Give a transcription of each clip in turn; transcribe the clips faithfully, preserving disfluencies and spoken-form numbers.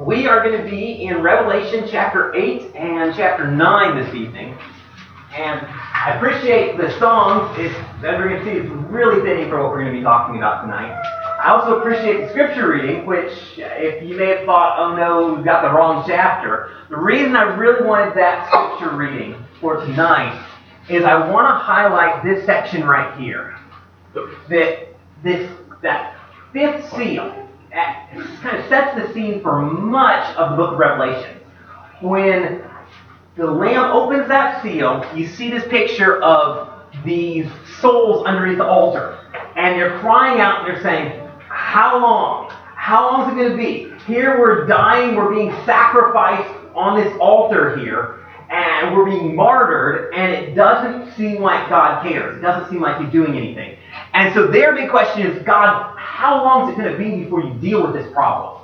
We are going to be in Revelation chapter eight and chapter nine this evening. And I appreciate the songs. It's, as we're going to see, it's really fitting for what we're going to be talking about tonight. I also appreciate the scripture reading, which, if you may have thought, oh no, we've got the wrong chapter. The reason I really wanted that scripture reading for tonight is I want to highlight this section right here. That this that fifth seal it kind of sets the scene for much of the book of Revelation. When the Lamb opens that seal, you see this picture of these souls underneath the altar. And they're crying out and they're saying, how long? How long is it going to be? Here we're dying, we're being sacrificed on this altar here, and we're being martyred, and it doesn't seem like God cares. It doesn't seem like He's doing anything. And so their big question is, God, how long is it going to be before you deal with this problem?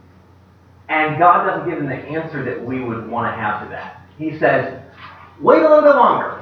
And God doesn't give them the answer that we would want to have to that. He says, wait a little bit longer.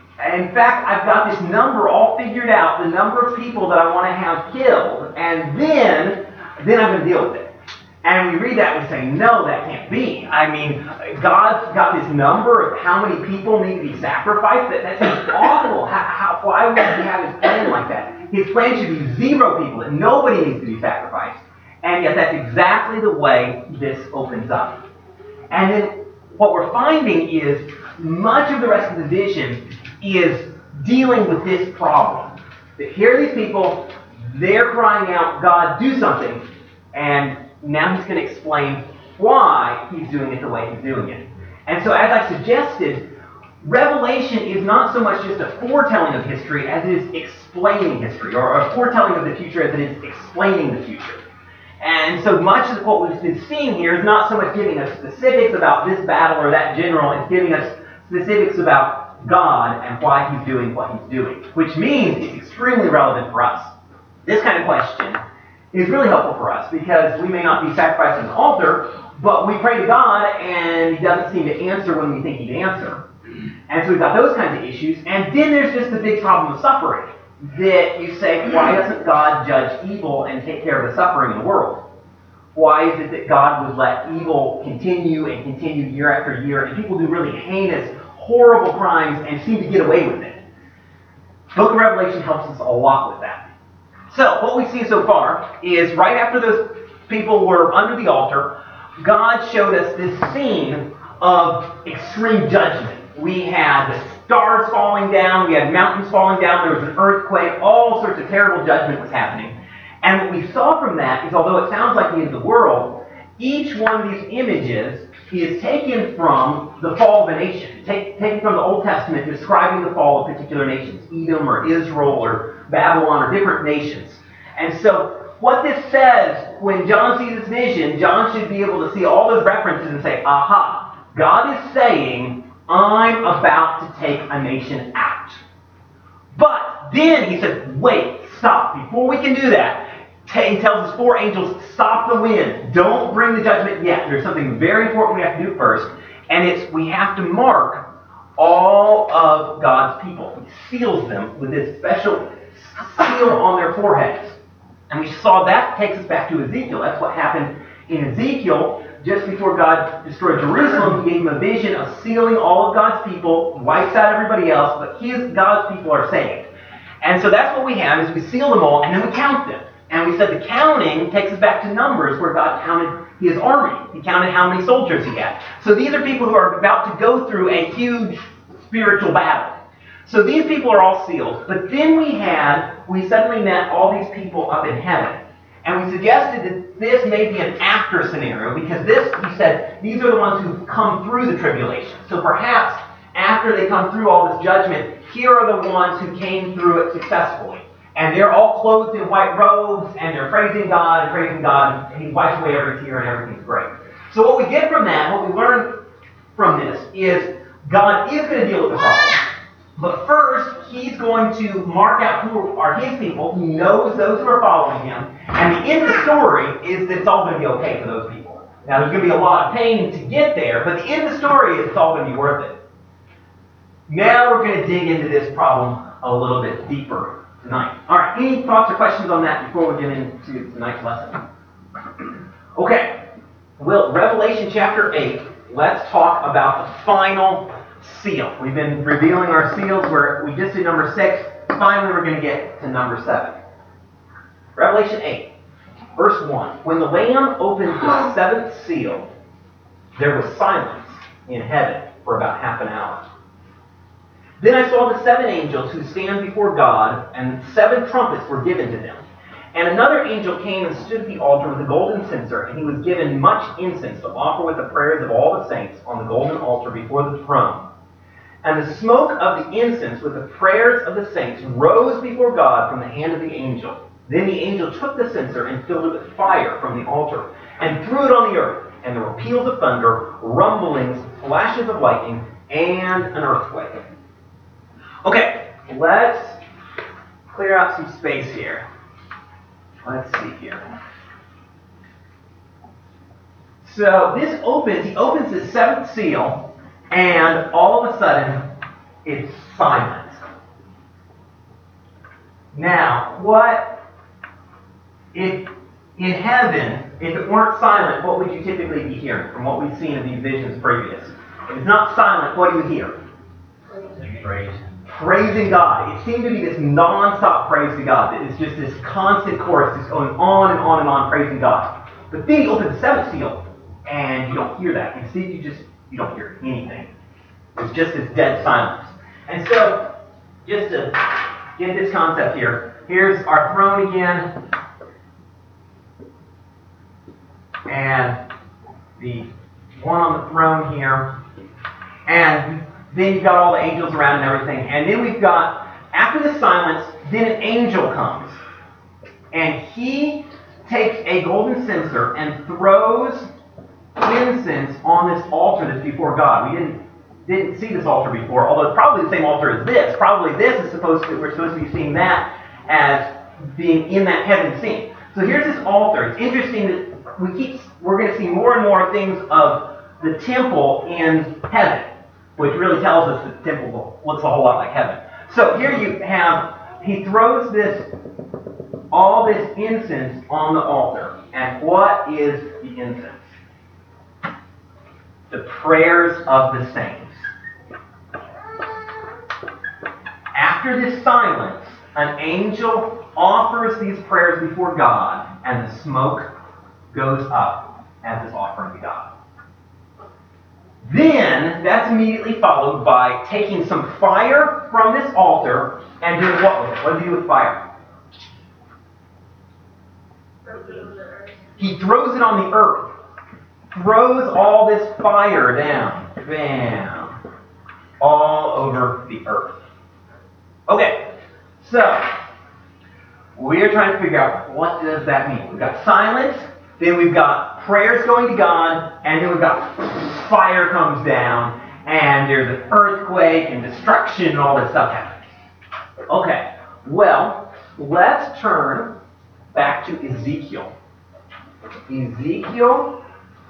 In fact, I've got this number all figured out, the number of people that I want to have killed, and then, then I'm going to deal with it. And we read that and we say, no, that can't be. I mean, God's got this number of how many people need to be sacrificed. That, that seems awful. How, how, why would He have His plan like that? His plan should be zero people, that nobody needs to be sacrificed. And yet that's exactly the way this opens up. And then what we're finding is much of the rest of the vision is dealing with this problem. That here are these people, they're crying out, God, do something. And now He's going to explain why He's doing it the way He's doing it. And so as I suggested, Revelation is not so much just a foretelling of history as it is explaining history, or a foretelling of the future as it is explaining the future. And so much of what we've been seeing here is not so much giving us specifics about this battle or that general, it's giving us specifics about God and why He's doing what He's doing, which means it's extremely relevant for us. This kind of question is really helpful for us because we may not be sacrificed on the altar, but we pray to God and He doesn't seem to answer when we think He'd answer. And so we've got those kinds of issues. And then there's just the big problem of suffering. That you say, why doesn't God judge evil and take care of the suffering in the world? Why is it that God would let evil continue and continue year after year, and people do really heinous, horrible crimes and seem to get away with it? The book of Revelation helps us a lot with that. So, what we see so far is right after those people were under the altar, God showed us this scene of extreme judgment. We had the stars falling down, we had mountains falling down, there was an earthquake, all sorts of terrible judgment was happening. And what we saw from that is, although it sounds like the end of the world, each one of these images is taken from the fall of a nation, take, taken from the Old Testament describing the fall of particular nations, Edom or Israel or Babylon or different nations. And so what this says, when John sees this vision, John should be able to see all those references and say, aha, God is saying, I'm about to take a nation out. But then he says, wait, stop. Before we can do that, he tells his four angels, stop the wind. Don't bring the judgment yet. There's something very important we have to do first. And it's we have to mark all of God's people. He seals them with this special seal on their foreheads. And we saw that takes us back to Ezekiel. That's what happened in Ezekiel. Just before God destroyed Jerusalem, He gave him a vision of sealing all of God's people, wipes out everybody else, but his God's people are saved. And so that's what we have, is we seal them all, and then we count them. And we said the counting takes us back to Numbers, where God counted His army. He counted how many soldiers He had. So these are people who are about to go through a huge spiritual battle. So these people are all sealed. But then we had, we suddenly met all these people up in heaven. And we suggested that this may be an after scenario, because this, we said, these are the ones who come through the tribulation. So perhaps after they come through all this judgment, here are the ones who came through it successfully. And they're all clothed in white robes, and they're praising God and praising God, and He wipes away every tear, and everything's great. So what we get from that, what we learn from this, is God is going to deal with the problem. But first, He's going to mark out who are His people. He knows those who are following Him. And the end of the story is that it's all going to be okay for those people. Now, there's going to be a lot of pain to get there, but the end of the story is it's all going to be worth it. Now we're going to dig into this problem a little bit deeper tonight. All right, any thoughts or questions on that before we get into tonight's lesson? Okay, Well, Revelation chapter eight, let's talk about the final seal. We've been revealing our seals where we just did number six. Finally, we're going to get to number seven. Revelation eight, verse one. When the Lamb opened the seventh seal, there was silence in heaven for about half an hour. Then I saw the seven angels who stand before God, and seven trumpets were given to them. And another angel came and stood at the altar with a golden censer, and he was given much incense to offer with the prayers of all the saints on the golden altar before the throne. And the smoke of the incense with the prayers of the saints rose before God from the hand of the angel. Then the angel took the censer and filled it with fire from the altar, and threw it on the earth. And there were peals of thunder, rumblings, flashes of lightning, and an earthquake. Okay, let's clear out some space here. Let's see here. So this opens, he opens his seventh seal, and all of a sudden, it's silent. Now, what, if in heaven, if it weren't silent, what would you typically be hearing from what we've seen in these visions previous? If it's not silent, what do you hear? Praise. Praising God. It seemed to be this non-stop praise to God. That it's just this constant chorus, just going on and on and on praising God. But then you open the seventh seal, and you don't hear that. Instead, you just you don't hear anything. It's just this dead silence. And so, just to get this concept here, here's our throne again, and the one on the throne here, and then you've got all the angels around and everything. And then we've got, after the silence, then an angel comes. And he takes a golden censer and throws incense on this altar that's before God. We didn't didn't see this altar before, although it's probably the same altar as this. Probably this is supposed to, we're supposed to be seeing that as being in that heaven scene. So here's this altar. It's interesting that we keep, we're going to see more and more things of the temple in heaven, which really tells us that the temple looks a whole lot like heaven. So here you have, he throws this, all this incense on the altar. And what is the incense? The prayers of the saints. After this silence, an angel offers these prayers before God, and the smoke goes up as this offering to God. Then, that's immediately followed by taking some fire from this altar and doing what with it? What does he do with fire? He throws it on the earth. Throws all this fire down. Bam. All over the earth. Okay, so we're trying to figure out what does that mean. We've got silence, then we've got prayers going to God, and then we've got fire comes down, and there's an earthquake and destruction and all this stuff happens. Okay, well, let's turn back to Ezekiel. Ezekiel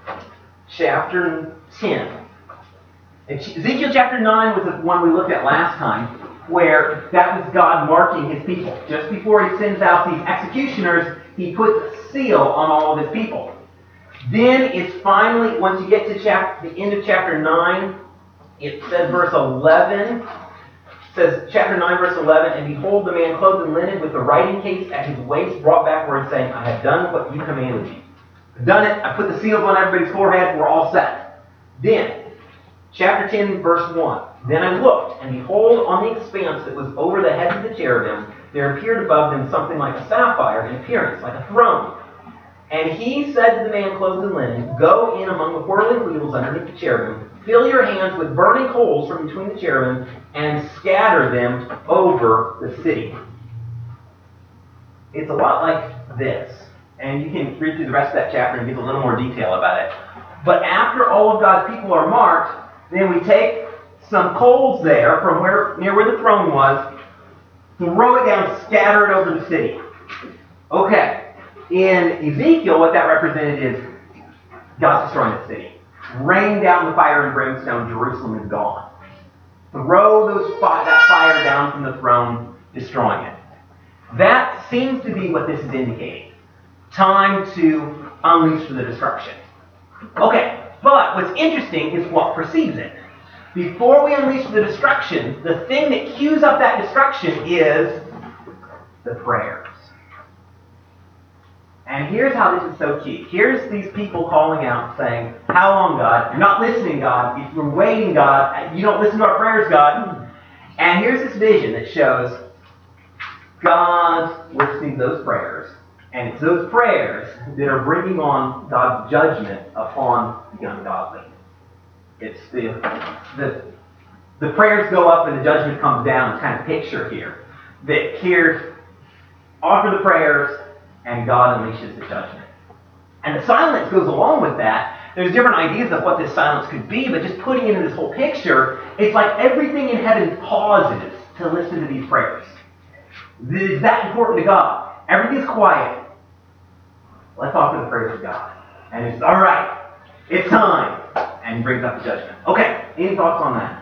chapter ten. Ezekiel chapter nine was the one we looked at last time, where that was God marking his people. Just before he sends out these executioners, he puts a seal on all of his people. Then it's finally, once you get to chapter, the end of chapter nine, it says verse eleven, it says chapter nine verse eleven, and behold the man clothed in linen with the writing case at his waist brought backward, saying, I have done what you commanded me. I've done it, I put the seals on everybody's forehead, we're all set. Then, chapter ten verse one, then I looked, and behold, on the expanse that was over the heads of the cherubim, there appeared above them something like a sapphire in appearance, like a throne. And he said to the man clothed in linen, go in among the whirling wheels underneath the cherubim, fill your hands with burning coals from between the cherubim, and scatter them over the city. It's a lot like this. And you can read through the rest of that chapter and give a little more detail about it. But after all of God's people are marked, then we take some coals there from where near where the throne was, throw it down, scatter it over the city. Okay. In Ezekiel, what that represented is God's destroying the city. Rain down the fire and brimstone, Jerusalem is gone. Throw those fi- that fire down from the throne, destroying it. That seems to be what this is indicating. Time to unleash the destruction. Okay, but what's interesting is what precedes it. Before we unleash the destruction, the thing that cues up that destruction is the prayers. And here's how this is so key. Here's these people calling out saying, how long, God? You're not listening, God. If you're waiting, God. You don't listen to our prayers, God. And here's this vision that shows God listening to those prayers. And it's those prayers that are bringing on God's judgment upon the ungodly. It's the, the, the prayers go up and the judgment comes down. It's kind of picture here. That here, offer the prayers, and God unleashes the judgment. And the silence goes along with that. There's different ideas of what this silence could be, but just putting it in this whole picture, it's like everything in heaven pauses to listen to these prayers. It's that important to God. Everything's quiet. Let's offer the prayers to God. And it's, all right, it's time. And he brings up the judgment. Okay, any thoughts on that?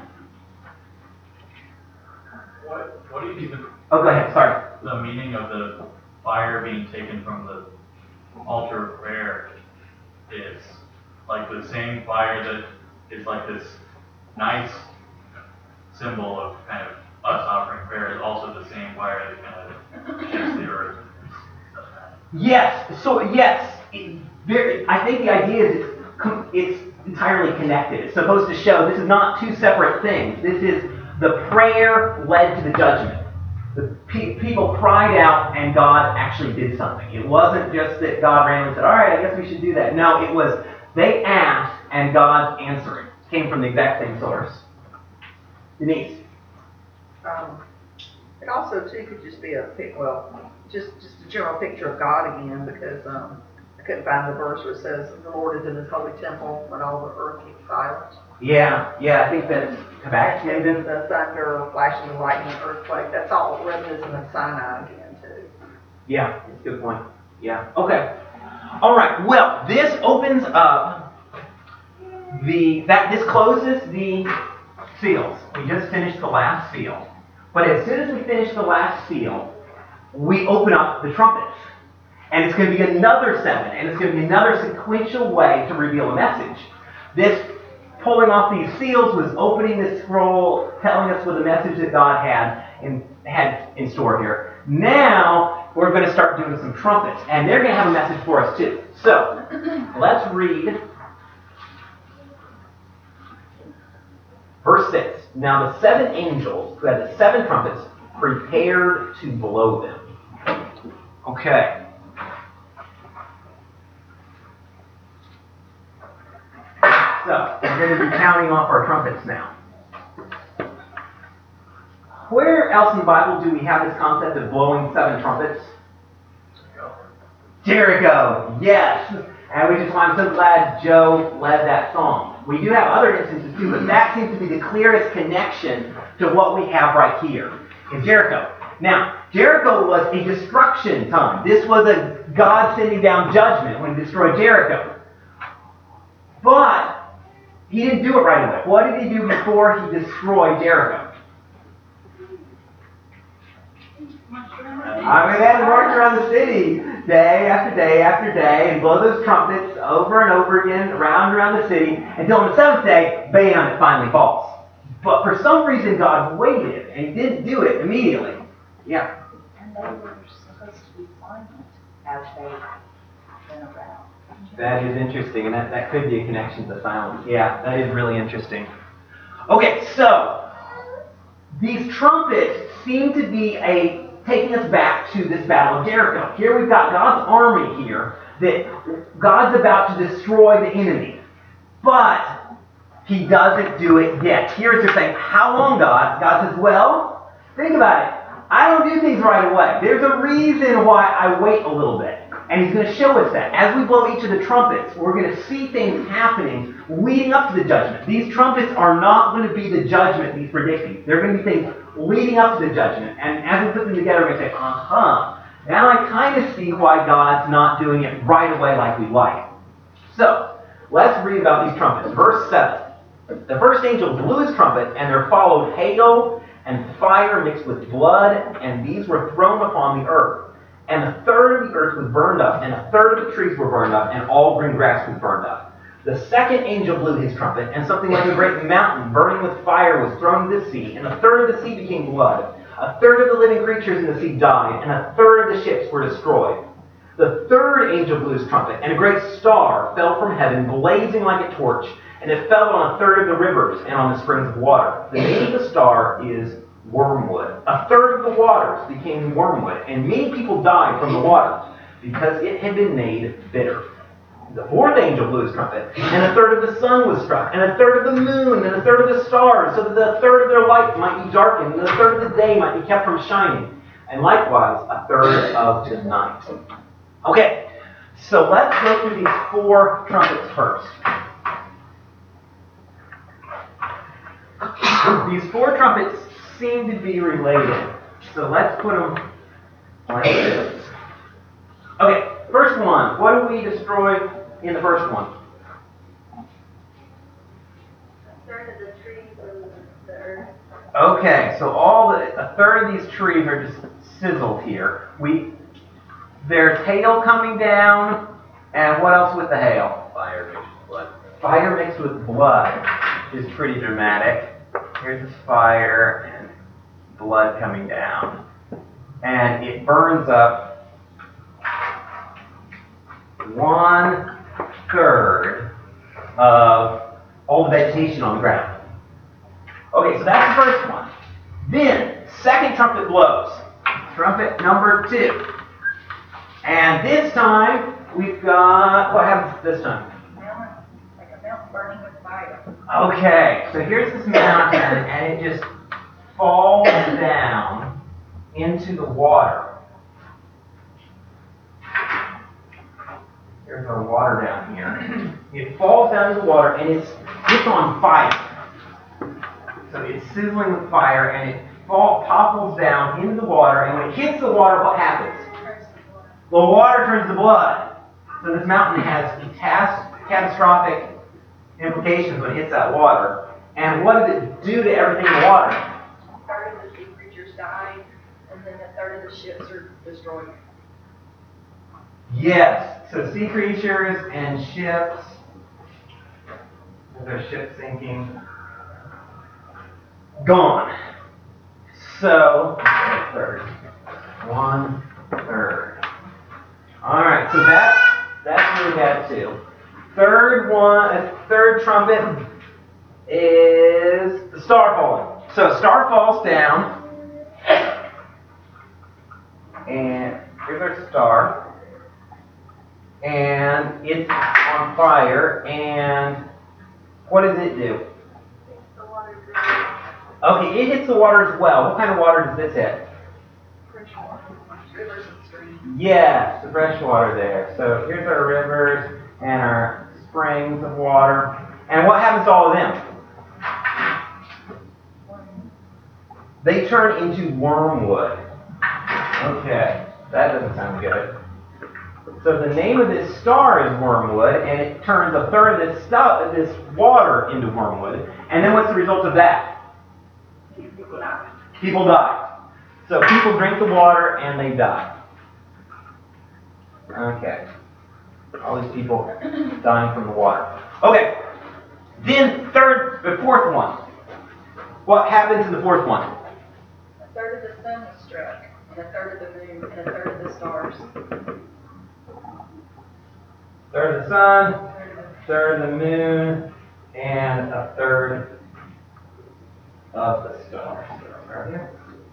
What, what do you think the, Oh, go ahead, sorry. the meaning of the fire being taken from the altar of prayer is? Like the same fire that is like this nice symbol of kind of us offering prayer is also the same fire that kind of shakes the earth and stuff like that. Yes, so yes, it, very, I think the idea is it's, it's entirely connected. It's supposed to show this is not two separate things. This is the prayer led to the judgment. The pe- people cried out and God actually did something. It wasn't just that God ran and said, all right, I guess we should do that. No, it was they asked and God answered. It came from the exact same source. Denise? Um, it also, too, could just be a, pic- well, just, just a general picture of God again, because um, I couldn't find the verse where it says, the Lord is in his holy temple when all the earth keeps silent. Yeah, yeah, I think that's Habakkuk maybe. The thunder, flashing the lightning, earthquake, that's all reminiscent of Sinai again, too. Yeah, that's a good point. Yeah, okay. All right, well, this opens up the, that, this closes the seals. We just finished the last seal. But as soon as we finish the last seal, we open up the trumpets. And it's going to be another seven, and it's going to be another sequential way to reveal a message. This pulling off these seals was opening this scroll, telling us what the message that God had in, had in store here. Now, we're going to start doing some trumpets, and they're going to have a message for us too. So, let's read verse six. Now the seven angels who had the seven trumpets prepared to blow them. Okay. So, we're going to be counting off our trumpets now. Where else in the Bible do we have this concept of blowing seven trumpets? Jericho, yes. And which is why I'm so glad Joe led that song. We do have other instances too, but that seems to be the clearest connection to what we have right here in Jericho. Now, Jericho was a destruction time. This was a God sending down judgment when he destroyed Jericho. But he didn't do it right away. What did he do before he destroyed Jericho? I mean, they had to march around the city day after day after day and blow those trumpets over and over again, around and around the city, until on the seventh day, bam, it finally falls. But for some reason, God waited, and he didn't do it immediately. Yeah? And they were supposed to be silent as they went around. That is interesting, and that, that could be a connection to silence. Yeah, that is really interesting. Okay, so these trumpets seem to be a taking us back to this battle of Jericho. Here we've got God's army here that God's about to destroy the enemy. But he doesn't do it yet. Here they're saying, how long, God? God says, well, think about it. I don't do things right away. There's a reason why I wait a little bit. And he's going to show us that. As we blow each of the trumpets, we're going to see things happening leading up to the judgment. These trumpets are not going to be the judgment he's predicting. They're going to be things leading up to the judgment. And as we put them together, we're going to say, uh-huh. Now I kind of see why God's not doing it right away like we like. So, let's read about these trumpets. Verse seven. The first angel blew his trumpet, and there followed hail and fire mixed with blood, and these were thrown upon the earth. And a third of the earth was burned up, and a third of the trees were burned up, and all green grass was burned up. The second angel blew his trumpet, and something like a great mountain burning with fire was thrown into the sea, and a third of the sea became blood. A third of the living creatures in the sea died, and a third of the ships were destroyed. The third angel blew his trumpet, and a great star fell from heaven, blazing like a torch, and it fell on a third of the rivers and on the springs of water. The name of the star is Wormwood. A third of the waters became wormwood, and many people died from the water, because it had been made bitter. The fourth angel blew his trumpet, and a third of the sun was struck, and a third of the moon, and a third of the stars, so that the third of their light might be darkened, and a third of the day might be kept from shining, and likewise a third of the night. Okay, so let's go through these four trumpets first. These four trumpets seem to be related, so let's put them like this. Okay, first one. What do we destroy in the first one? A third of the trees and the earth. Okay, so all the a third of these trees are just sizzled here. We their hail coming down, and what else with the hail? Fire mixed with blood. Fire mixed with blood is pretty dramatic. Here's this fire and blood coming down, and it burns up one third of all the vegetation on the ground. Okay, so that's the first one. Then, second trumpet blows. Trumpet number two. And this time, we've got, what happens this time? Mountain, like a mountain burning with fire. Okay, so here's this mountain, and it just falls down into the water. There's our water down here. It falls down into the water, and it's, it's on fire. So it's sizzling with fire, and it fall, topples down into the water, and when it hits the water, what happens? The water turns to blood. So this mountain has catas- catastrophic implications when it hits that water. And what does it do to everything in the water? A third of the sea creatures die, and then a third of the ships are destroyed. Yes. So sea creatures and ships. Their ship sinking. Gone. So, one third. One third. Alright, so that's that's really bad too. Third one, a third trumpet is the star falling. So a star falls down, and here's our star, and it's on fire, and what does it do? The water dry. Okay, it hits the water as well. What kind of water does this hit? Fresh water. Rivers and streams. Yes, the fresh water there. So here's our rivers and our springs of water. And what happens to all of them? They turn into wormwood. Okay, that doesn't sound good. So the name of this star is Wormwood, and it turns a third of this stuff, this water into wormwood. And then what's the result of that? People die. People die. So people drink the water and they die. Okay. All these people dying from the water. Okay. Then third, the fourth one. What happens in the fourth one? A third of the sun was struck, and a third of the moon, and a third of the stars. Third of the sun, third of the moon, and a third of the stars. Right here.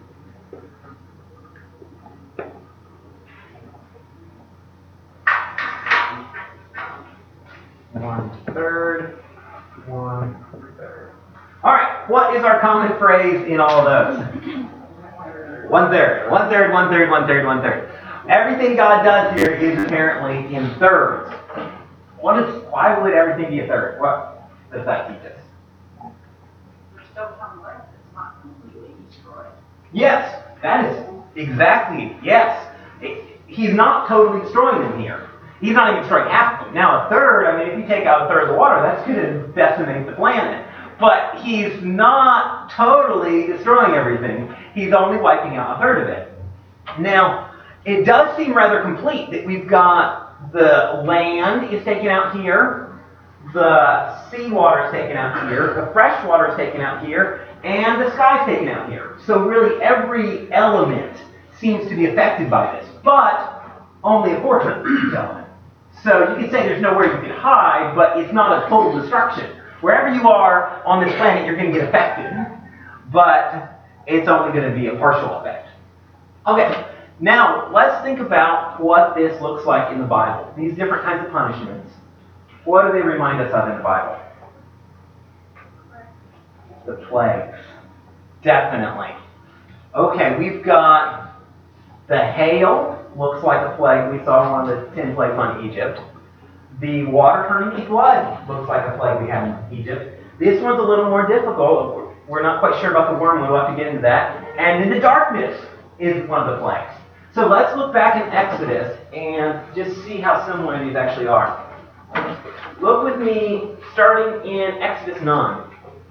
One third, one third. All right, what is our common phrase in all of those? One third, one third, one third, one third, one third. Everything God does here is apparently in thirds. What is? Why would everything be a third? What does that teach us? There's still some left that's not completely destroyed. Yes, that is exactly, yes. It- he's not totally destroying them here. He's not even destroying half of them. Now a third, I mean, if you take out a third of the water, that's going to decimate the planet. But he's not totally destroying everything. He's only wiping out a third of it. Now, it does seem rather complete that we've got the land is taken out here. the seawater is taken out here, the fresh water is taken out here, and the sky is taken out here. So really every element seems to be affected by this, but only a portion of each element. So you can say there's nowhere you can hide, but it's not a total destruction. Wherever you are on this planet, you're going to get affected, but it's only going to be a partial effect. Okay, now let's think about what this looks like in the Bible. These different kinds of punishments. What do they remind us of in the Bible? The plagues. Definitely. Okay, we've got the hail. Looks like a plague we saw in one of the ten plagues on Egypt. The water turning to blood looks like a plague we had in Egypt. This one's a little more difficult. We're not quite sure about the wormwood. We'll have to get into that. And then the darkness is one of the plagues. So let's look back in Exodus and just see how similar these actually are. Look with me starting in Exodus nine.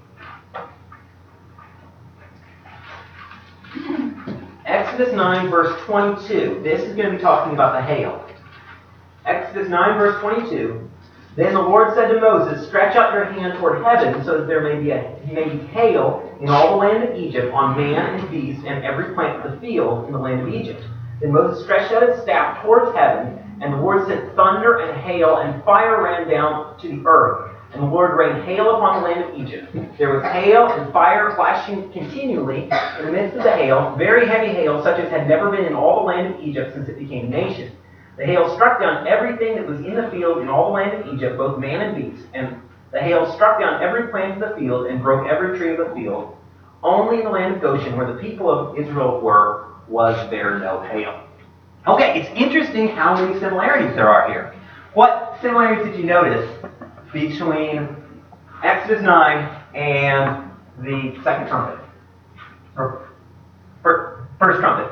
Exodus nine, verse twenty-two. This is going to be talking about the hail. Exodus nine, verse twenty-two. Then the Lord said to Moses, stretch out your hand toward heaven, so that there may be a may be hail in all the land of Egypt, on man and beast, and every plant of the field in the land of Egypt. Then Moses stretched out his staff towards heaven, and the Lord sent thunder and hail, and fire ran down to the earth. And the Lord rained hail upon the land of Egypt. There was hail and fire flashing continually in the midst of the hail, very heavy hail, such as had never been in all the land of Egypt since it became a nation. The hail struck down everything that was in the field in all the land of Egypt, both man and beast. And the hail struck down every plant of the field and broke every tree of the field. Only in the land of Goshen, where the people of Israel were, was there no hail. Okay, it's interesting how many similarities there are here. What similarities did you notice between Exodus nine and the second trumpet? Or fir- first trumpet?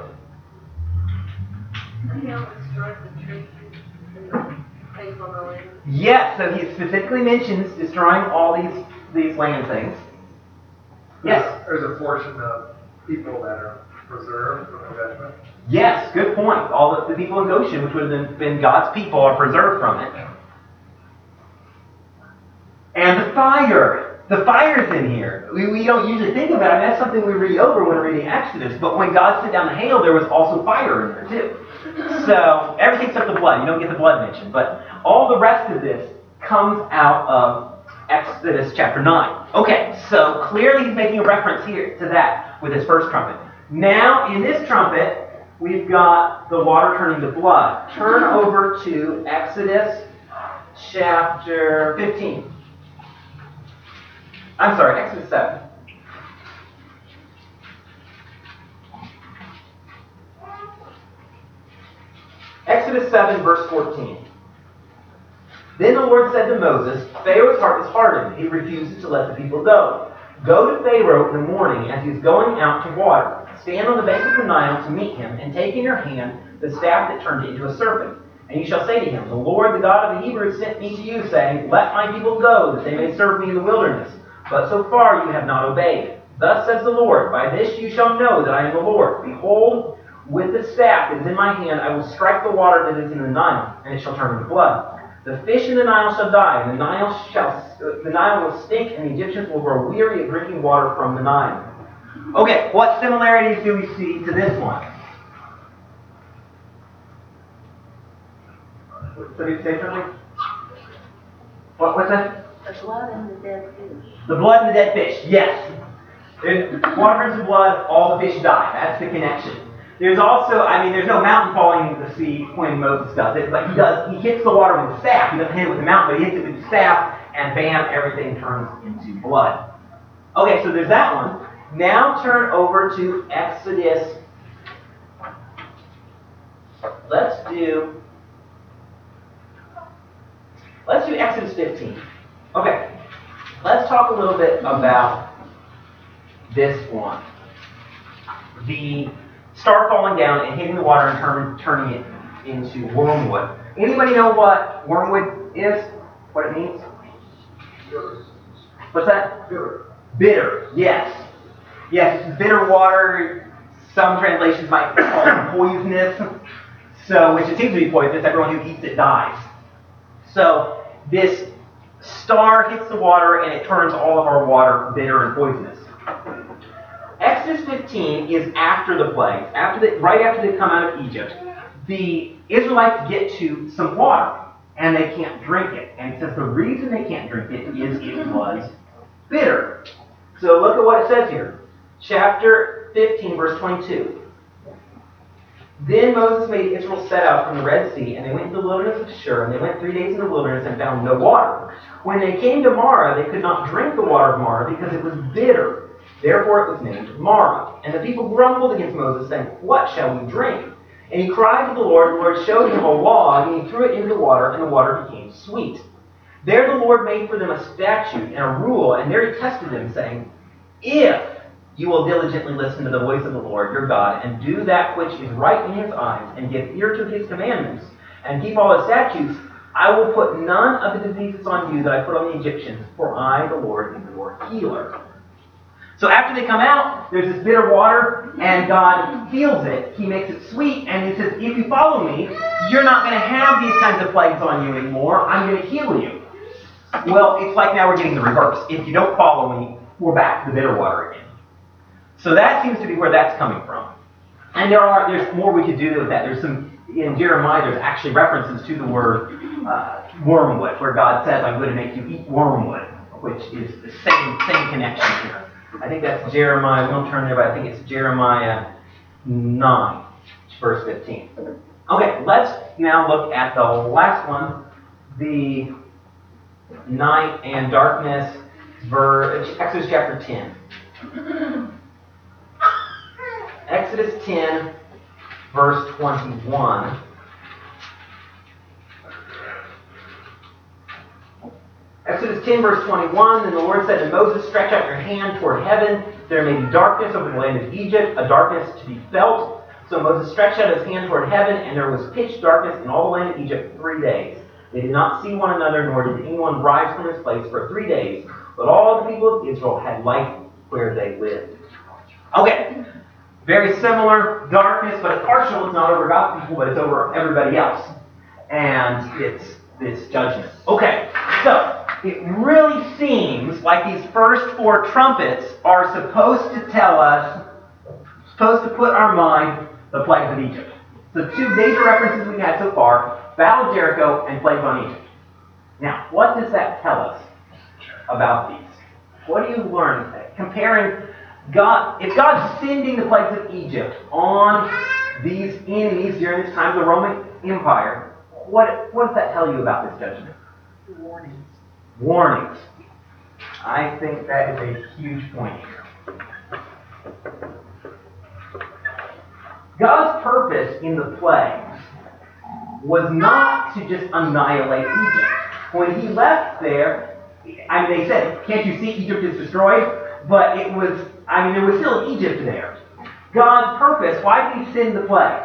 Yes, so he specifically mentions destroying all these, these land things. Yes? There's a portion of people that are preserved from the judgment. Yes, good point. All of the people in Goshen, which would have been God's people, are preserved from it. And the fire. The fire's in here. We, we don't usually think about it. That's something we read over when we're reading Exodus. But when God sent down the hail, there was also fire in there too. So everything except the blood. You don't get the blood mentioned. But all the rest of this comes out of Exodus chapter nine. Okay, so clearly he's making a reference here to that with his first trumpet. Now, in this trumpet, we've got the water turning to blood. Turn over to Exodus chapter fifteen. I'm sorry, Exodus seven. Exodus seven, verse fourteen. Then the Lord said to Moses, Pharaoh's heart is hardened. He refuses to let the people go. Go to Pharaoh in the morning as he is going out to water. Stand on the bank of the Nile to meet him, and take in your hand the staff that turned into a serpent. And you shall say to him, The Lord, the God of the Hebrews, sent me to you, saying, Let my people go, that they may serve me in the wilderness. But so far you have not obeyed. Thus says the Lord, By this you shall know that I am the Lord. Behold, with the staff that is in my hand, I will strike the water that is in the Nile, and it shall turn into blood. The fish in the Nile shall die, and the Nile shall the Nile will stink, and the Egyptians will grow weary of drinking water from the Nile. Okay, what similarities do we see to this one? Somebody say something? What, what's that? The blood and the dead fish. The blood and the dead fish, yes. There's water turns to blood, all the fish die. That's the connection. There's also, I mean, there's no mountain falling into the sea when Moses does it, but he does, he hits the water with the staff. He doesn't hit it with the mountain, but he hits it with the staff, and bam, everything turns into blood. Okay, so there's that one. Now turn over to Exodus. Let's do, let's do Exodus fifteen. Okay, let's talk a little bit about this one. The star falling down and hitting the water and turn, turning it into wormwood. Anybody know what wormwood is? What it means? What's that? Bitter. Bitter, yes. Yes, it's bitter water. Some translations might call it poisonous. So, which it seems to be poisonous. Everyone who eats it dies. So, this star hits the water and it turns all of our water bitter and poisonous. Exodus fifteen is after the plagues, after the, right after they come out of Egypt. The Israelites get to some water and they can't drink it. And it says the reason they can't drink it is it was bitter. So look at what it says here. Chapter fifteen, verse twenty-two. Then Moses made Israel set out from the Red Sea, and they went into the wilderness of Shur, and they went three days in the wilderness and found no water. When they came to Marah, they could not drink the water of Marah because it was bitter. Therefore it was named Marah. And the people grumbled against Moses, saying, "What shall we drink?" And he cried to the Lord. The Lord showed him a log, and he threw it into the water, and the water became sweet. There the Lord made for them a statute and a rule, and there he tested them, saying, "If you will diligently listen to the voice of the Lord your God, and do that which is right in his eyes, and give ear to his commandments, and keep all his statutes, I will put none of the diseases on you that I put on the Egyptians, for I, the Lord, am your healer." So after they come out, there's this bitter water, and God heals it. He makes it sweet, and he says, if you follow me, you're not going to have these kinds of plagues on you anymore. I'm going to heal you. Well, it's like now we're getting the reverse. If you don't follow me, we're back to the bitter water again. So that seems to be where that's coming from. And there are there's more we could do with that. There's some, in Jeremiah, there's actually references to the word uh, wormwood, where God says, I'm going to make you eat wormwood, which is the same, same connection here. I think that's Jeremiah, we don't turn there, but I think it's Jeremiah nine, verse fifteen. Okay, let's now look at the last one, the night and darkness, verse, Exodus chapter ten. Exodus ten, verse twenty-one. Exodus ten, verse twenty-one, Then the Lord said to Moses, "Stretch out your hand toward heaven. There may be darkness over the land of Egypt, a darkness to be felt." So Moses stretched out his hand toward heaven, and there was pitch darkness in all the land of Egypt three days. They did not see one another, nor did anyone rise from his place for three days. But all the people of Israel had light where they lived. Okay, very similar. Darkness, but it's partial. It's not over God's people, but it's over everybody else. And it's this judgment. Okay, so it really seems like these first four trumpets are supposed to tell us, supposed to put our mind the plagues of Egypt. So two major references we've had so far, Battle of Jericho and plagues on Egypt. Now, what does that tell us about these? What do you learn? Comparing God, if God's sending the plagues of Egypt on these enemies during this time of the Roman Empire, what, what does that tell you about this judgment? Warnings. Warnings. I think that is a huge point here. God's purpose in the plagues was not to just annihilate Egypt. When he left there, I mean, they said, "Can't you see Egypt is destroyed?" But it was, I mean, there was still Egypt there. God's purpose, why did he send the plagues?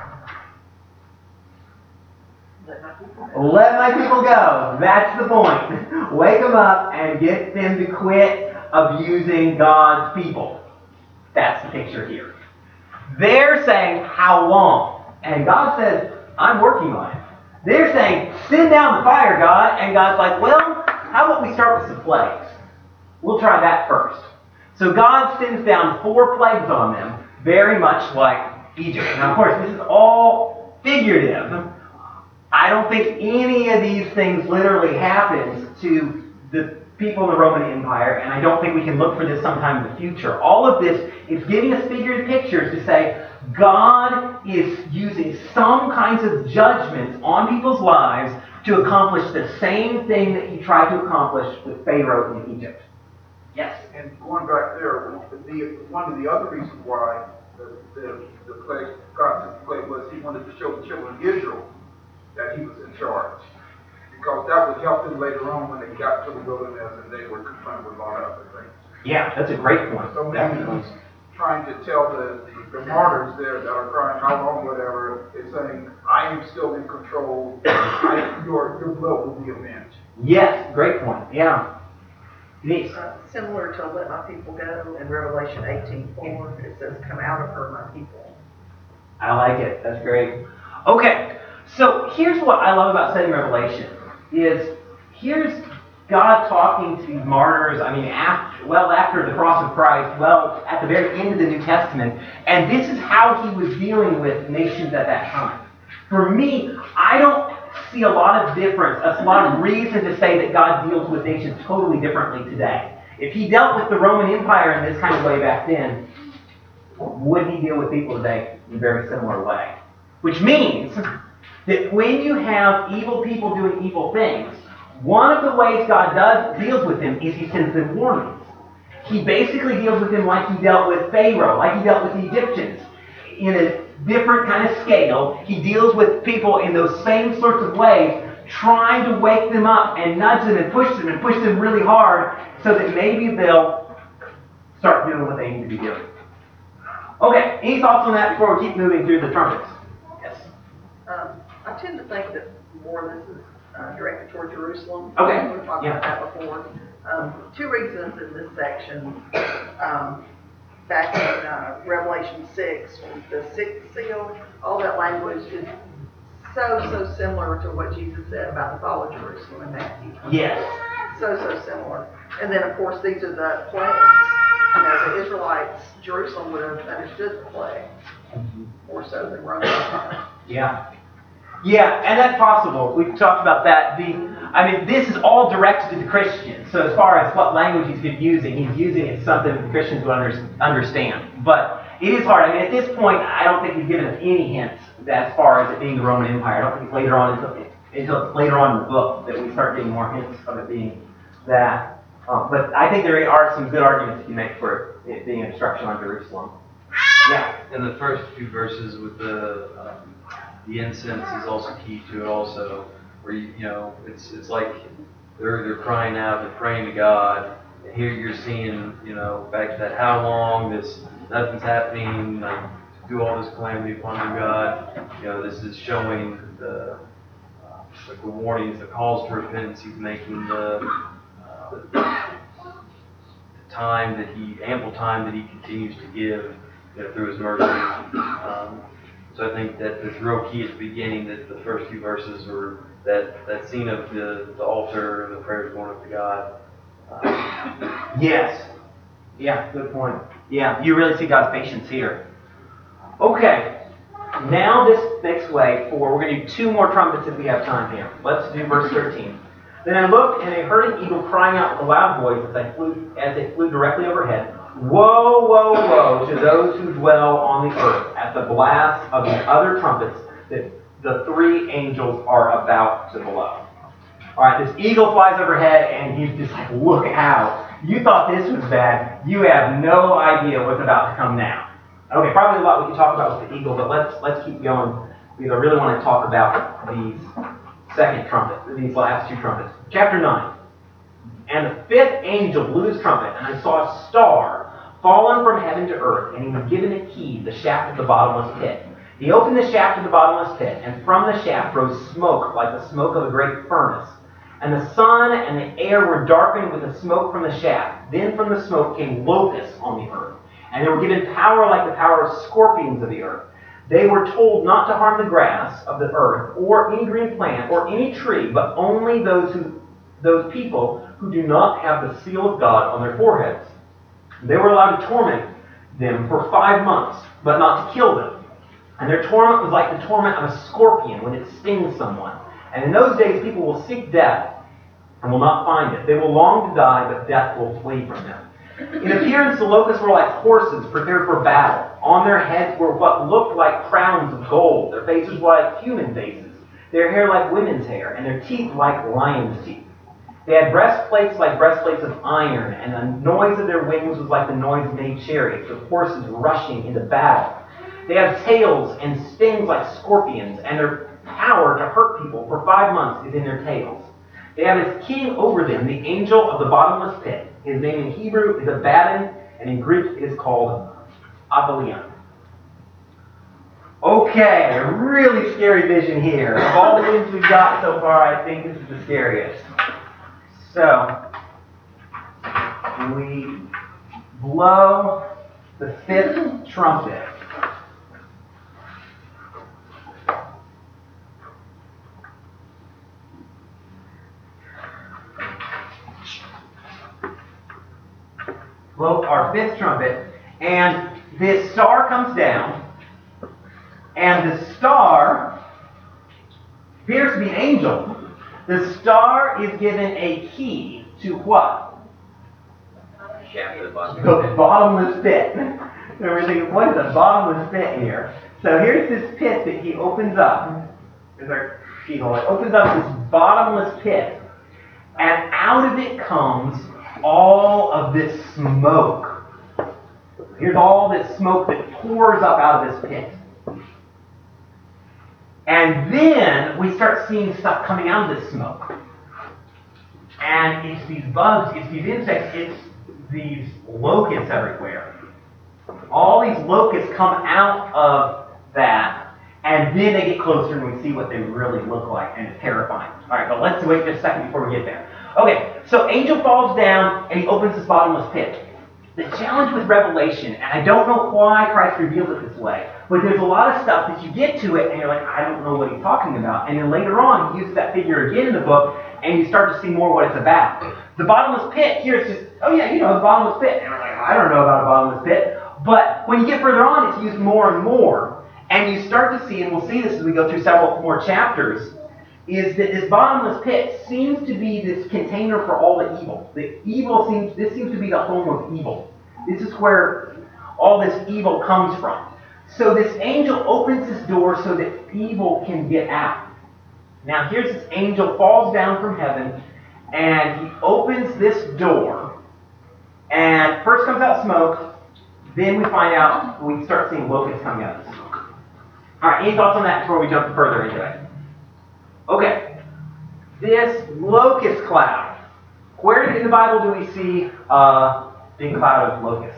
Let my people go. Let my people go. That's the point. Wake them up and get them to quit abusing God's people. That's the picture here. They're saying, how long? And God says, I'm working on it. They're saying, send down the fire, God. And God's like, well, how about we start with some plagues? We'll try that first. So God sends down four plagues on them, very much like Egypt. Now, of course, this is all figurative. I don't think any of these things literally happens to the people in the Roman Empire, and I don't think we can look for this sometime in the future. All of this is giving us figurative pictures to say God is using some kinds of judgments on people's lives to accomplish the same thing that he tried to accomplish with Pharaoh in Egypt. Yes? And going back there, the, one of the other reasons why the, the, the plague, God sent the plague was he wanted to show the children of Israel that he was in charge. Because that would help them later on when they got to the wilderness and they were confronted with all other things. Yeah, that's a great point. So maybe he's trying to tell the, the, the martyrs there that are crying, how long, whatever, is saying, I am still in control, I, your, your blood will be avenged. Yes, great point. Yeah. Denise. Uh, similar to let my people go in Revelation eighteen four, it says, come out of her, my people. I like it. That's great. Okay, so here's what I love about studying Revelation, is here's God talking to these martyrs, I mean, after, well after the cross of Christ, well at the very end of the New Testament, and this is how he was dealing with nations at that time. For me, I don't see a lot of difference, a lot of reason to say that God deals with nations totally differently today. If he dealt with the Roman Empire in this kind of way back then, would he deal with people today in a very similar way? Which means that when you have evil people doing evil things, one of the ways God does deals with them is he sends them warnings. He basically deals with them like he dealt with Pharaoh, like he dealt with the Egyptians. In a different kind of scale, he deals with people in those same sorts of ways, trying to wake them up and nudge them and push them and push them really hard so that maybe they'll start doing what they need to be doing. Okay, any thoughts on that before we keep moving through the trumpets? Yes. Um, I tend to think that more of this is uh, directed toward Jerusalem. Okay, We've talked yeah. about that before. Um, two reasons in this section. Um, back in uh, Revelation six, with the sixth seal, all that language is so, so similar to what Jesus said about the fall of Jerusalem in Matthew. Yes. So, so similar. And then, of course, these are the plagues. You know, the Israelites, Jerusalem would have understood the plague more so than Rome. Yeah. Yeah, and that's possible. We've talked about that. The, I mean, this is all directed to the Christians. So as far as what language he's been using, he's using it something the Christians would under, understand. But it is hard. I mean, at this point, I don't think he's given us any hints as far as it being the Roman Empire. I don't think it's later on until, until it's later on in the book that we start getting more hints of it being that. Um, but I think there are some good arguments you make for it being a destruction on Jerusalem. Yeah. And the first few verses with the um, the incense is also key to it also, where you, you know it's it's like they're they're crying out, they're praying to God. And here you're seeing, you know, back to that how long this nothing's happening, like do all this calamity upon you, God. You know, this is showing the uh, like the warnings, the calls to repentance he's making, the uh, the time that he ample time that he continues to give, you know, through his mercy. Um, so I think that it's real key at the beginning that the first few verses were that, that scene of the, the altar and the prayers going up to God. Um, Yes. Yeah, good point. Yeah, you really see God's patience here. Okay. Now this makes way for, we're going to do two more trumpets if we have time here. Let's do verse thirteen. Then I looked, and I heard an eagle crying out with a loud voice as I flew, as it flew directly overhead. Woe, woe, woe to those who dwell on the earth at the blast of the other trumpets that the three angels are about to blow. All right, this eagle flies overhead, and he's just like, look out. You thought this was bad. You have no idea what's about to come now. Okay, probably a lot we can talk about with the eagle, but let's let's keep going because I really want to talk about these second trumpet, these last two trumpets. Chapter nine. And the fifth angel blew his trumpet, and I saw a star fallen from heaven to earth, and he was given a key, the shaft of the bottomless pit. He opened the shaft of the bottomless pit, and from the shaft rose smoke like the smoke of a great furnace. And the sun and the air were darkened with the smoke from the shaft. Then from the smoke came locusts on the earth, and they were given power like the power of scorpions of the earth. They were told not to harm the grass of the earth, or any green plant, or any tree, but only those who, those people who do not have the seal of God on their foreheads. They were allowed to torment them for five months, but not to kill them. And their torment was like the torment of a scorpion when it stings someone. And in those days, people will seek death and will not find it. They will long to die, but death will flee from them. In appearance, the locusts were like horses prepared for battle. On their heads were what looked like crowns of gold. Their faces were like human faces. Their hair like women's hair, and their teeth like lions' teeth. They had breastplates like breastplates of iron, and the noise of their wings was like the noise of many chariots, of horses rushing into battle. They have tails and stings like scorpions, and their power to hurt people for five months is in their tails. They have as king over them the angel of the bottomless pit. His name in Hebrew is Abaddon, and in Greek it is called Apollyon. Okay, a really scary vision here. Of all the things we've got so far, I think this is the scariest. So, we blow the fifth trumpet. blow our fifth trumpet, and this star comes down, and the star appears to be an angel. The star is given a key to what? Shaft of the The bottomless pit. And we're thinking, what is a bottomless pit here? So here's this pit that he opens up. There's our keyhole. It opens up this bottomless pit, and out of it comes all of this smoke. Here's all this smoke that pours up out of this pit. And then we start seeing stuff coming out of this smoke. And it's these bugs, it's these insects, it's these locusts everywhere. All these locusts come out of that, and then they get closer and we see what they really look like, and it's terrifying. Alright, but let's wait just a second before we get there. Okay, so angel falls down and he opens this bottomless pit. The challenge with Revelation, and I don't know why Christ reveals it this way, but there's a lot of stuff that you get to it and you're like, I don't know what he's talking about. And then later on, he uses that figure again in the book, and you start to see more what it's about. The bottomless pit, here it's just, oh yeah, you know, the bottomless pit. And we're like, I don't know about a bottomless pit. But when you get further on, it's used more and more. And you start to see, and we'll see this as we go through several more chapters, is that this bottomless pit seems to be this container for all the evil. The evil seems, this seems to be the home of evil. This is where all this evil comes from. So this angel opens this door so that evil can get out. Now here's this angel falls down from heaven, and he opens this door, and first comes out smoke, then we find out, we start seeing locusts coming out of the smoke. Alright, any thoughts on that before we jump further into it? Okay, this locust cloud. Where in the Bible do we see a big cloud of locusts?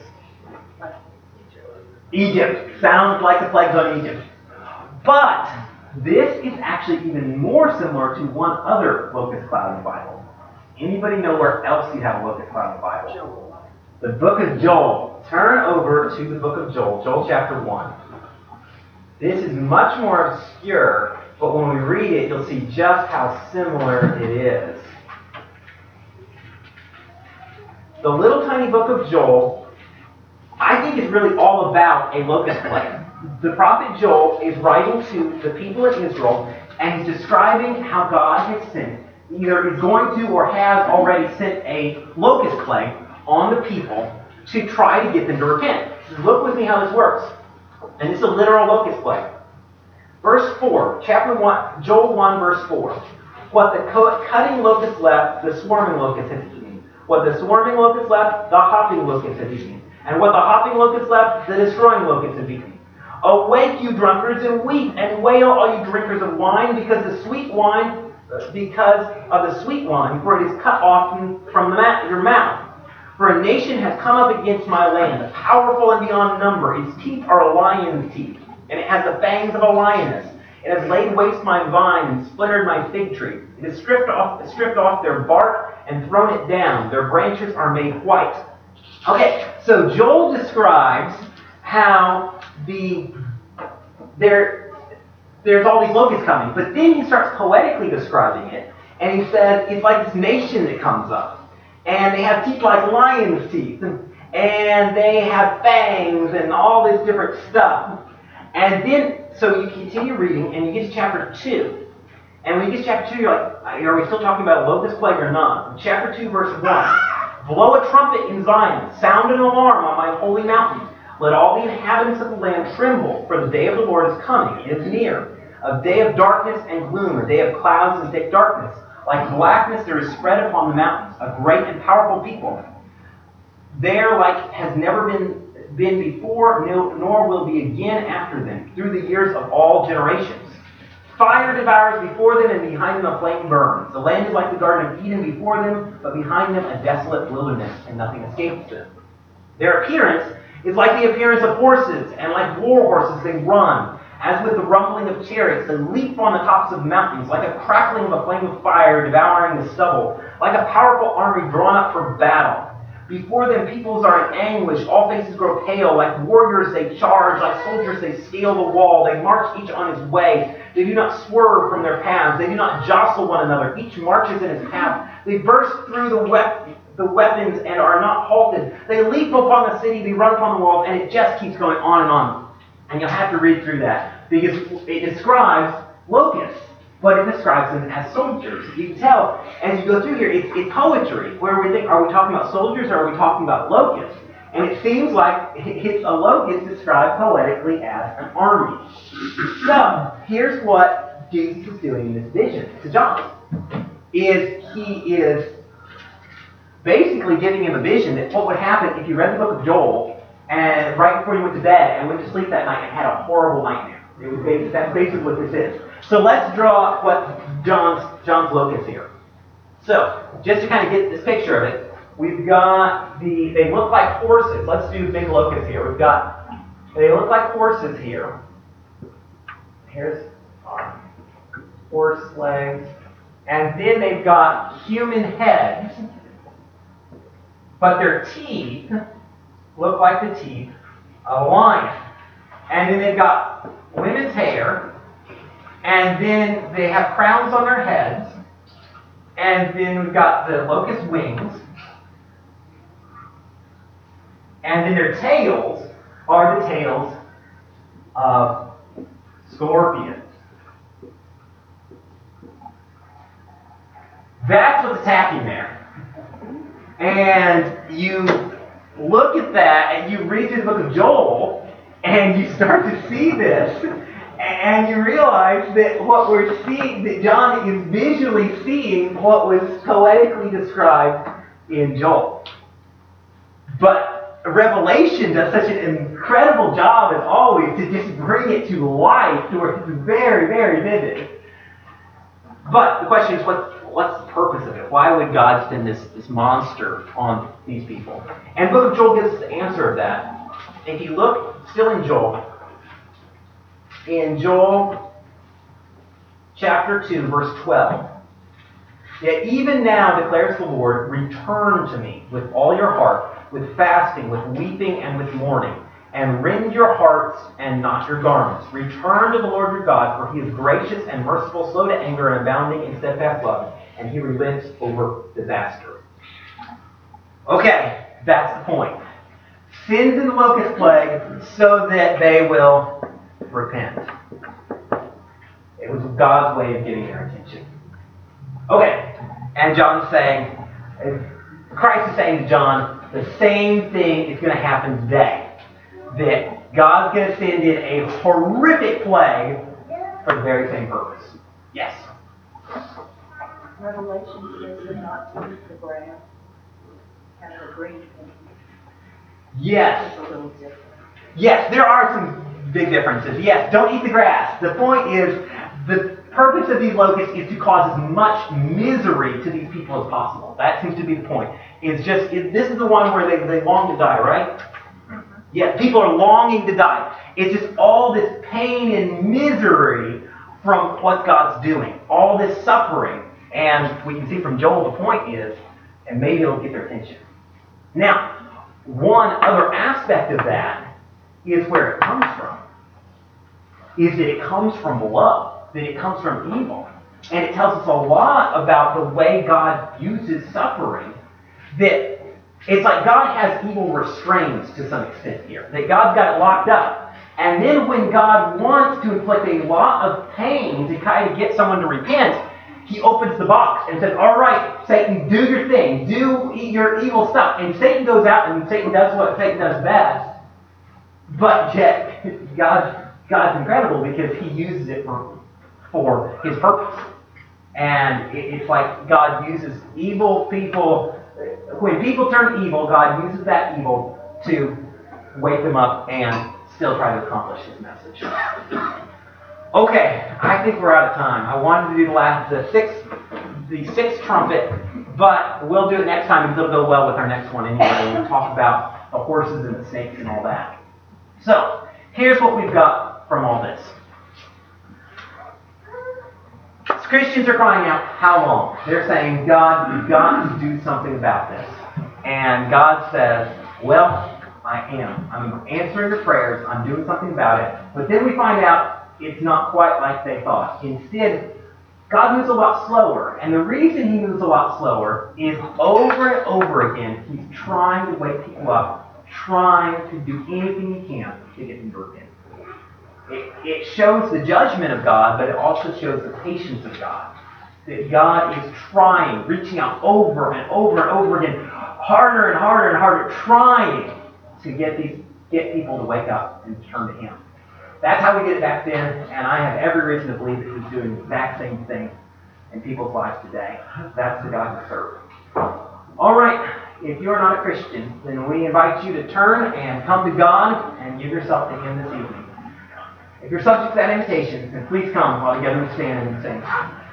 Egypt. Sounds like the plagues on Egypt. But this is actually even more similar to one other locust cloud in the Bible. Anybody know where else you have a locust cloud in the Bible? Joel. The book of Joel. Turn over to the book of Joel, Joel chapter one. This is much more obscure, but when we read it, you'll see just how similar it is. The little tiny book of Joel, I think, is really all about a locust plague. The prophet Joel is writing to the people of Israel, and he's describing how God has sent, either is going to or has already sent a locust plague on the people to try to get them to repent. Look with me how this works. And this is a literal locust plague. Verse four, chapter one, Joel one, verse four. What the cutting locust left, the swarming locust has eaten. What the swarming locust left, the hopping locust has eaten. And what the hopping locust left, the destroying locust has eaten. Awake, you drunkards, and weep, and wail, all you drinkers of wine, because the sweet wine, because of the sweet wine, for it is cut off from the ma- your mouth. For a nation has come up against my land, powerful and beyond number. Its teeth are a lion's teeth, and it has the fangs of a lioness. It has laid waste my vine and splintered my fig tree. It has stripped off, stripped off their bark and thrown it down. Their branches are made white. Okay, so Joel describes how the there there's all these locusts coming, but then he starts poetically describing it, and he says it's like this nation that comes up. And they have teeth like lion's teeth, and, and they have fangs and all this different stuff. And then, so you continue reading, and you get to chapter two. And when you get to chapter two, you're like, are we still talking about a locust plague or not? Chapter two, verse one. Blow a trumpet in Zion, sound an alarm on my holy mountain. Let all the inhabitants of the land tremble, for the day of the Lord is coming, it is near. A day of darkness and gloom, a day of clouds and thick darkness. Like blackness there is spread upon the mountains, a great and powerful people. There like has never been, been before, nor will be again after them, through the years of all generations. Fire devours before them, and behind them a flame burns. The land is like the Garden of Eden before them, but behind them a desolate wilderness, and nothing escapes them. Their appearance is like the appearance of horses, and like war horses they run. As with the rumbling of chariots, they leap on the tops of mountains, like a crackling of a flame of fire devouring the stubble, like a powerful army drawn up for battle. Before them peoples are in anguish, all faces grow pale, like warriors they charge, like soldiers they scale the wall, they march each on his way. They do not swerve from their paths, they do not jostle one another, each marches in his path. They burst through the wet, the weapons and are not halted. They leap upon the city, they run upon the walls, and it just keeps going on and on. And you'll have to read through that because it describes locusts, but it describes them as soldiers. You can tell as you go through here, it's, it's poetry. Where we think, are we talking about soldiers or are we talking about locusts? And it seems like it's a locust described poetically as an army. So here's what Jesus is doing in this vision to John. Is he is basically giving him a vision that what would happen if you read the book of Joel and right before you went to bed and went to sleep that night and had a horrible nightmare. It was basically, that's basically what this is. So let's draw what John's John's locust here. So just to kind of get this picture of it, we've got the they look like horses. Let's do big locusts here. We've got they look like horses here. Here's our horse legs. And then they've got human heads, but their teeth look like the teeth of a lion. And then they've got women's hair, and then they have crowns on their heads, and then we've got the locust wings, and then their tails are the tails of scorpions. That's what's attacking there. And you look at that and you read through the book of Joel and you start to see this and you realize that what we're seeing, that John is visually seeing what was poetically described in Joel. But Revelation does such an incredible job as always to just bring it to life to where it's very, very vivid. But the question is, what's What's the purpose of it? Why would God send this, this monster on these people? And the book of Joel gives us the answer of that. If you look still in Joel, in Joel chapter two, verse twelve, yet even now declares the Lord, return to me with all your heart, with fasting, with weeping, and with mourning, and rend your hearts and not your garments. Return to the Lord your God, for he is gracious and merciful, slow to anger, and abounding in steadfast love, and he relents over disaster. Okay, that's the point. Sins in the locust plague so that they will repent. It was God's way of getting their attention. Okay, and John's saying, Christ is saying to John, the same thing is going to happen today. That God's going to send in a horrific plague for the very same purpose. Yes? Revelation says they're not to eat the grass, kind of a green thing. Yes. It's a little different. Yes, there are some big differences. Yes, don't eat the grass. The point is, the purpose of these locusts is to cause as much misery to these people as possible. That seems to be the point. It's just, it, this is the one where they, they long to die, right? Yeah, people are longing to die. It's just all this pain and misery from what God's doing. All this suffering. And we can see from Joel the point is, and maybe it'll get their attention. Now, one other aspect of that is where it comes from. Is that it comes from love. That it comes from evil. And it tells us a lot about the way God uses suffering. That it's like God has evil restraints to some extent here. That God's got it locked up. And then when God wants to inflict a lot of pain to kind of get someone to repent, he opens the box and says, all right, Satan, do your thing. Do your evil stuff. And Satan goes out and Satan does what Satan does best. But yet, God, God's incredible because he uses it for, for his purpose. And it, it's like God uses evil people. When people turn evil, God uses that evil to wake them up and still try to accomplish his message. Okay, I think we're out of time. I wanted to do the last, the sixth, the sixth trumpet, but we'll do it next time because it'll go well with our next one anyway. We'll talk about the horses and the snakes and all that. So, here's what we've got from all this. Christians are crying out, how long? They're saying, God, you've got to do something about this. And God says, well, I am. I'm answering your prayers. I'm doing something about it. But then we find out it's not quite like they thought. Instead, God moves a lot slower. And the reason he moves a lot slower is over and over again, he's trying to wake people up, trying to do anything he can to get them to repent. It, it shows the judgment of God, but it also shows the patience of God. That God is trying, reaching out over and over and over again, harder and harder and harder, trying to get these get people to wake up and turn to him. That's how we did it back then, and I have every reason to believe that he's doing the exact same thing in people's lives today. That's the God we serve. All right, if you're not a Christian, then we invite you to turn and come to God and give yourself to him this evening. If you're subject to that invitation, then please come while together we stand and sing.